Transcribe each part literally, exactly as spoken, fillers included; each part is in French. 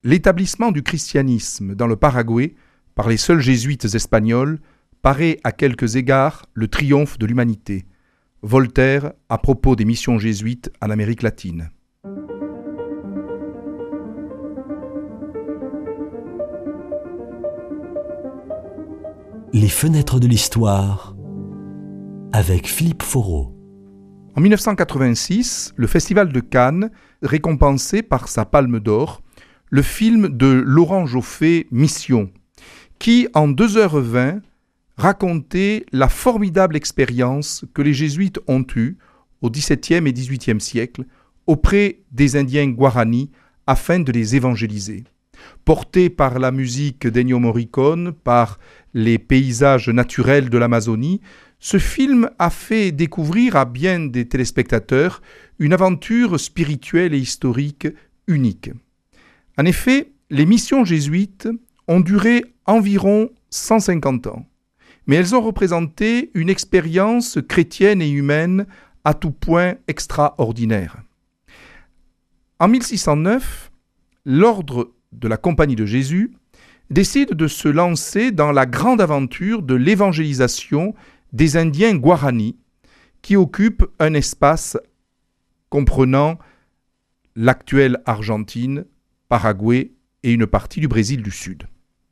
L'établissement du christianisme dans le Paraguay par les seuls jésuites espagnols paraît à quelques égards le triomphe de l'humanité. Voltaire à propos des missions jésuites en Amérique latine. Les fenêtres de l'histoire avec Philippe Foreau. En mille neuf cent quatre-vingt-six, le Festival de Cannes récompensait par sa Palme d'Or le film de Laurent Joffé, Mission, qui, en deux heures vingt, racontait la formidable expérience que les jésuites ont eue au dix-septième et dix-huitième siècle auprès des Indiens Guarani afin de les évangéliser. Porté par la musique d'Ennio Morricone, par les paysages naturels de l'Amazonie, ce film a fait découvrir à bien des téléspectateurs une aventure spirituelle et historique unique. En effet, les missions jésuites ont duré environ cent cinquante ans, mais elles ont représenté une expérience chrétienne et humaine à tout point extraordinaire. En mille six cent neuf, l'ordre de la Compagnie de Jésus décide de se lancer dans la grande aventure de l'évangélisation des Indiens Guarani, qui occupent un espace comprenant l'actuelle Argentine, Paraguay et une partie du Brésil du Sud.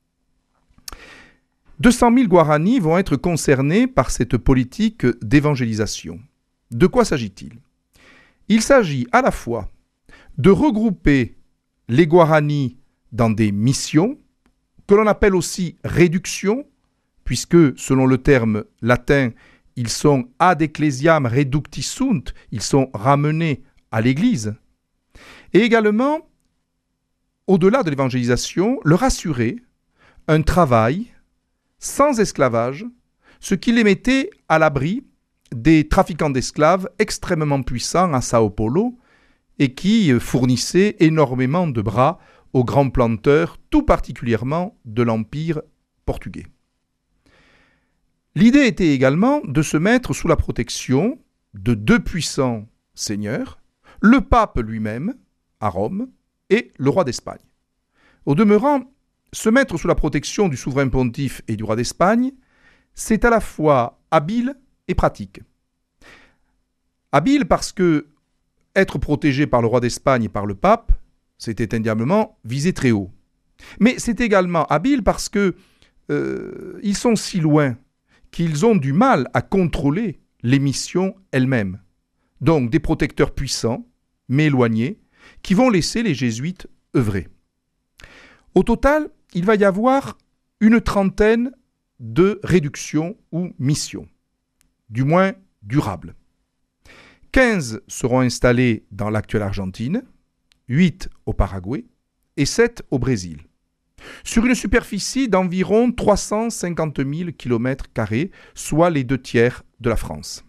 deux cent mille Guarani vont être concernés par cette politique d'évangélisation. De quoi s'agit-il ? Il s'agit à la fois de regrouper les Guarani dans des missions, que l'on appelle aussi réductions, puisque, selon le terme latin, ils sont ad ecclesiam reductisunt, ils sont ramenés à l'Église, et également, au-delà de l'évangélisation, leur assurer un travail sans esclavage, ce qui les mettait à l'abri des trafiquants d'esclaves extrêmement puissants à Sao Paulo et qui fournissaient énormément de bras aux grands planteurs, tout particulièrement de l'Empire portugais. L'idée était également de se mettre sous la protection de deux puissants seigneurs, le pape lui-même, à Rome, et le roi d'Espagne. Au demeurant, se mettre sous la protection du souverain pontife et du roi d'Espagne, c'est à la fois habile et pratique. Habile parce que être protégé par le roi d'Espagne et par le pape, c'était indéniablement viser très haut. Mais c'est également habile parce que euh, ils sont si loin qu'ils ont du mal à contrôler les missions elles-mêmes. Donc des protecteurs puissants, mais éloignés, qui vont laisser les jésuites œuvrer. Au total, il va y avoir une trentaine de réductions ou missions, du moins durables. quinze seront installées dans l'actuelle Argentine, huit au Paraguay et sept au Brésil, sur une superficie d'environ trois cent cinquante mille kilomètres carrés, soit les deux tiers de la France.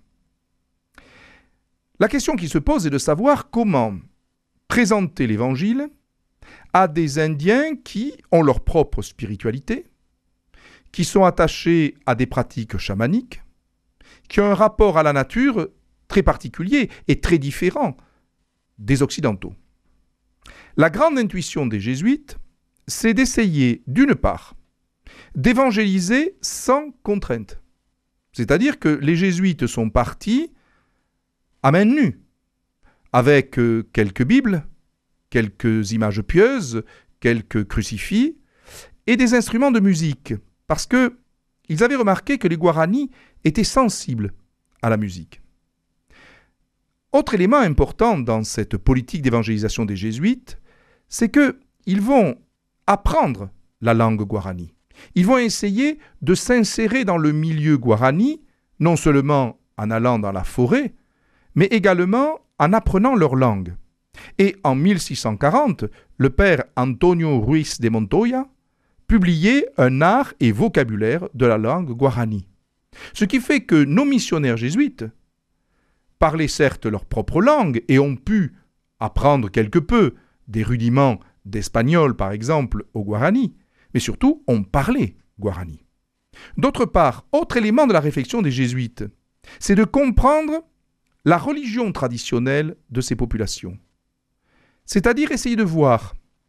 La question qui se pose est de savoir comment présenter l'Évangile à des Indiens qui ont leur propre spiritualité, qui sont attachés à des pratiques chamaniques, qui ont un rapport à la nature très particulier et très différent des Occidentaux. La grande intuition des jésuites, c'est d'essayer, d'une part, d'évangéliser sans contrainte. C'est-à-dire que les jésuites sont partis à main nue, avec euh, quelques Bibles, quelques images pieuses, quelques crucifix et des instruments de musique, parce qu'ils avaient remarqué que les Guarani étaient sensibles à la musique. Autre élément important dans cette politique d'évangélisation des jésuites, c'est qu'ils vont apprendre la langue guarani. Ils vont essayer de s'insérer dans le milieu guarani, non seulement en allant dans la forêt, mais également en apprenant leur langue. Et en mille six cent quarante, le père Antonio Ruiz de Montoya publiait un art et vocabulaire de la langue guarani. Ce qui fait que nos missionnaires jésuites parlaient certes leur propre langue et ont pu apprendre quelque peu des rudiments d'espagnol, par exemple, au guarani, mais surtout ont parlé guarani. D'autre part, autre élément de la réflexion des jésuites, c'est de comprendre la religion traditionnelle de ces populations. C'est-à-dire essayer de voir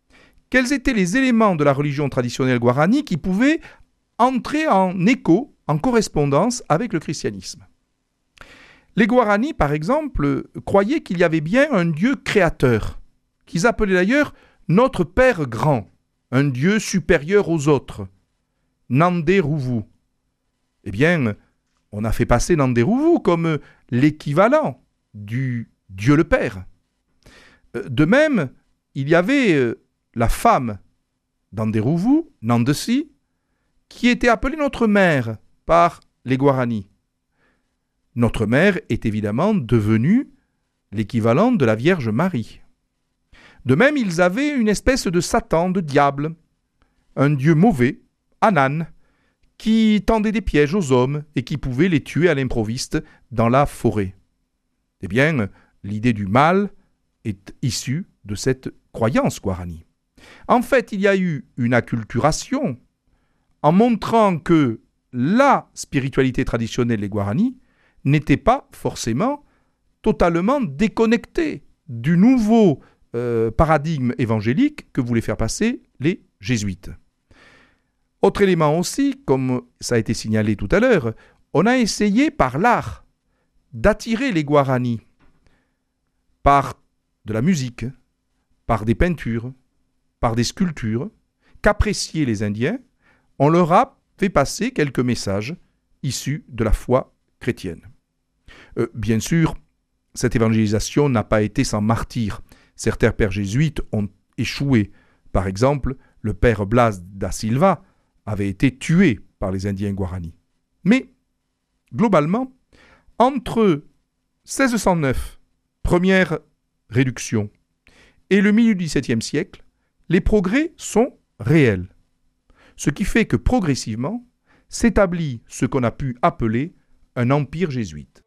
quels étaient les éléments de la religion traditionnelle guarani qui pouvaient entrer en écho, en correspondance avec le christianisme. Les Guaranis, par exemple, croyaient qu'il y avait bien un Dieu créateur, qu'ils appelaient d'ailleurs notre Père grand, un Dieu supérieur aux autres, Nanderuvu. Eh bien, on a fait passer Nanderuvu comme l'équivalent du Dieu le Père. De même, il y avait la femme d'Anderuvu, Nandesi, qui était appelée notre mère par les Guaranis. Notre mère est évidemment devenue l'équivalent de la Vierge Marie. De même, ils avaient une espèce de Satan, de diable, un dieu mauvais, Anan, qui tendait des pièges aux hommes et qui pouvait les tuer à l'improviste dans la forêt. Eh bien, l'idée du mal est issue de cette croyance guarani. En fait, il y a eu une acculturation en montrant que la spiritualité traditionnelle des Guaranis n'était pas forcément totalement déconnectée du nouveau euh, paradigme évangélique que voulaient faire passer les jésuites. Autre élément aussi, comme ça a été signalé tout à l'heure, on a essayé par l'art d'attirer les Guaranis par de la musique, par des peintures, par des sculptures, qu'appréciaient les Indiens. On leur a fait passer quelques messages issus de la foi chrétienne. Euh, bien sûr, cette évangélisation n'a pas été sans martyrs. Certains pères jésuites ont échoué. Par exemple, le père Blas da Silva avait été tué par les Indiens Guaranis. Mais, globalement, entre seize cent neuf, première réduction, et le milieu du dix-septième siècle, les progrès sont réels. Ce qui fait que progressivement s'établit ce qu'on a pu appeler un empire jésuite.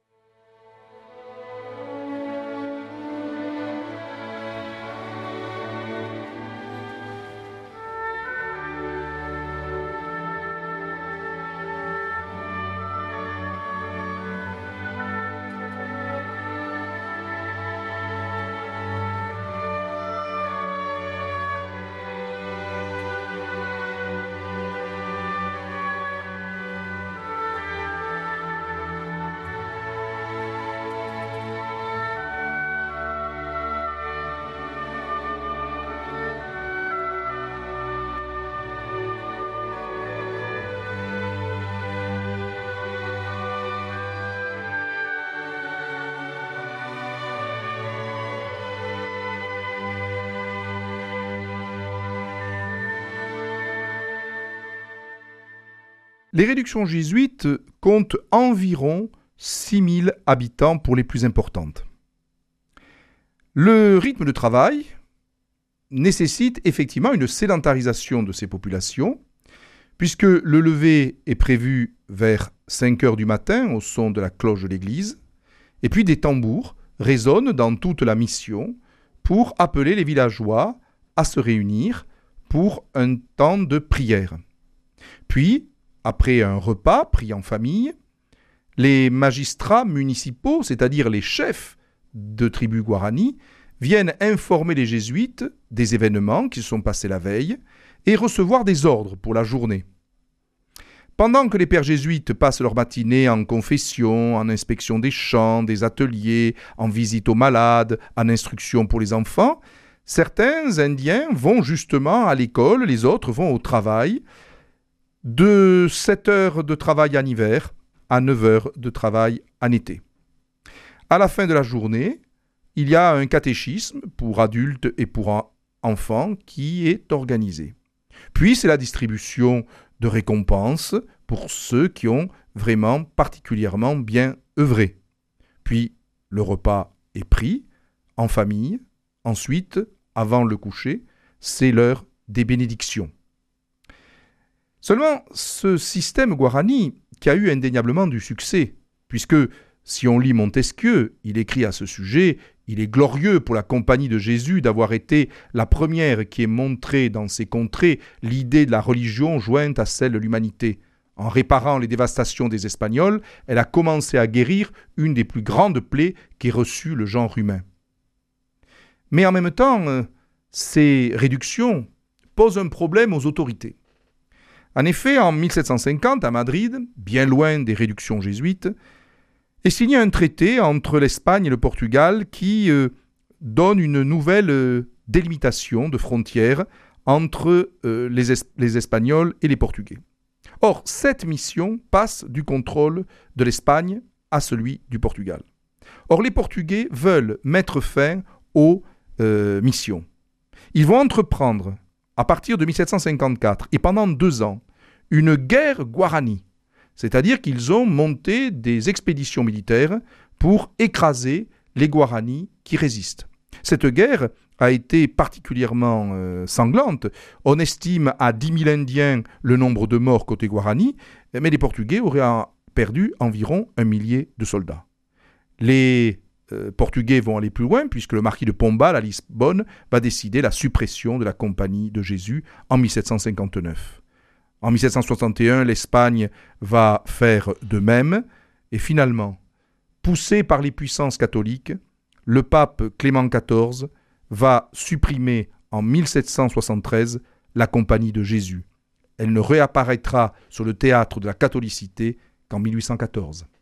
Les réductions jésuites comptent environ six mille habitants pour les plus importantes. Le rythme de travail nécessite effectivement une sédentarisation de ces populations, puisque le lever est prévu vers cinq heures du matin au son de la cloche de l'église, et puis des tambours résonnent dans toute la mission pour appeler les villageois à se réunir pour un temps de prière. Puis, après un repas pris en famille, les magistrats municipaux, c'est-à-dire les chefs de tribus guarani, viennent informer les jésuites des événements qui se sont passés la veille et recevoir des ordres pour la journée. Pendant que les pères jésuites passent leur matinée en confession, en inspection des champs, des ateliers, en visite aux malades, en instruction pour les enfants, certains Indiens vont justement à l'école, les autres vont au travail, de sept heures de travail en hiver à neuf heures de travail en été. À la fin de la journée, il y a un catéchisme pour adultes et pour enfants qui est organisé. Puis c'est la distribution de récompenses pour ceux qui ont vraiment particulièrement bien œuvré. Puis le repas est pris en famille. Ensuite, avant le coucher, c'est l'heure des bénédictions. Seulement, ce système guarani, qui a eu indéniablement du succès, puisque si on lit Montesquieu, il écrit à ce sujet, il est glorieux pour la compagnie de Jésus d'avoir été la première qui ait montré dans ces contrées l'idée de la religion jointe à celle de l'humanité. En réparant les dévastations des Espagnols, elle a commencé à guérir une des plus grandes plaies qu'ait reçues le genre humain. Mais en même temps, ces réductions pose un problème aux autorités. En effet, en mille sept cent cinquante, à Madrid, bien loin des réductions jésuites, est signé un traité entre l'Espagne et le Portugal qui euh, donne une nouvelle euh, délimitation de frontières entre euh, les, es- les Espagnols et les Portugais. Or, cette mission passe du contrôle de l'Espagne à celui du Portugal. Or, les Portugais veulent mettre fin aux euh, missions. Ils vont entreprendre, à partir de mille sept cent cinquante-quatre et pendant deux ans, une guerre guarani. C'est-à-dire qu'ils ont monté des expéditions militaires pour écraser les Guaranis qui résistent. Cette guerre a été particulièrement euh, sanglante. On estime à dix mille Indiens le nombre de morts côté Guarani, mais les Portugais auraient perdu environ un millier de soldats. Les euh, Portugais vont aller plus loin puisque le marquis de Pombal à Lisbonne va décider la suppression de la Compagnie de Jésus en mille sept cent cinquante-neuf. En mille sept cent soixante et un, l'Espagne va faire de même et finalement, poussé par les puissances catholiques, le pape Clément quatorze va supprimer en mille sept cent soixante-treize la Compagnie de Jésus. Elle ne réapparaîtra sur le théâtre de la catholicité qu'en mille huit cent quatorze.